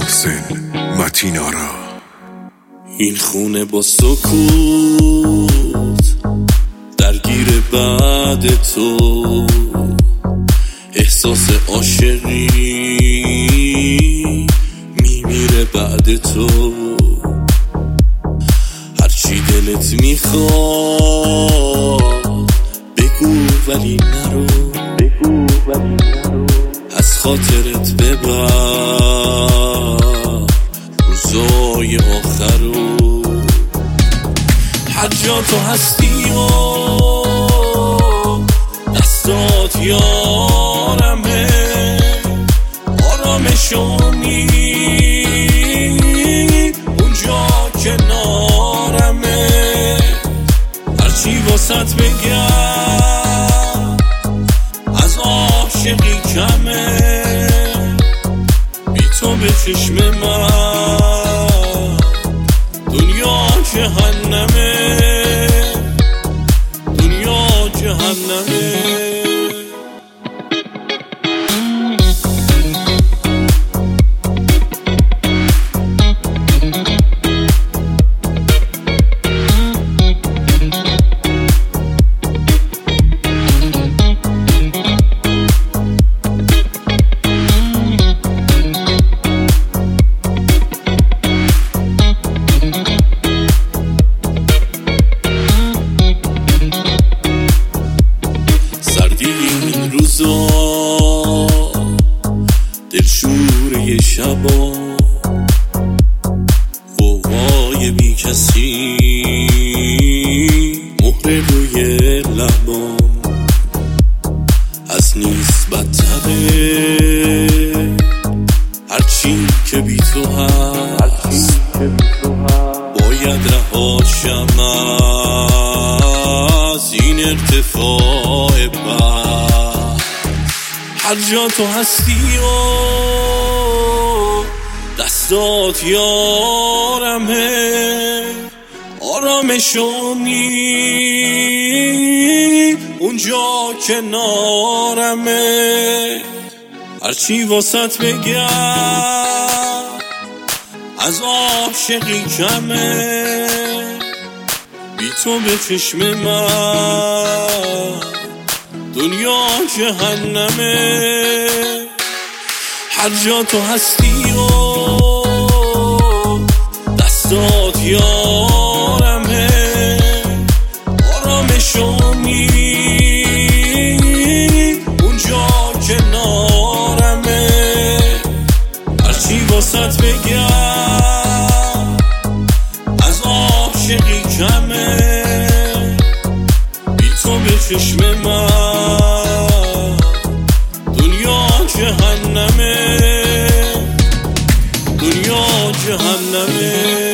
محسن متینارا. این خونه با سکوت درگیر بعد تو، احساس عاشقی میمیره بعد تو. هرچی دلت میخواد بگو ولی نرو، از خاطرت ببر روزای آخرو. هر جا تو هستی و دستات یارمه، آرامشونی اونجا کنارمه. هرچی واسط بگم از عاشقی کمه، بی تو به چشم من دنیا جهنمه، دنیا جهنمه. این روزا دلشوره شبا، قوای بی کسی مهر روی لبام. از نیست بدتره هرچی که بی تو هست، باید رهاشم از این ارتفاع بر. هر جا تو هستی و دستات یارمه، آرامشونی اونجا کنارمه. هرچی واسط بگم از عاشقی کمه، بی تو به چشم من دنیا جهنمه. هر جا تو هستی و دستات یارمه، آرامشونی اونجا کنارمه. هرچی واسط بگم از عاشقی کمه، بی تو به چشم من دنیا جهنمه، دنیا جهنمه.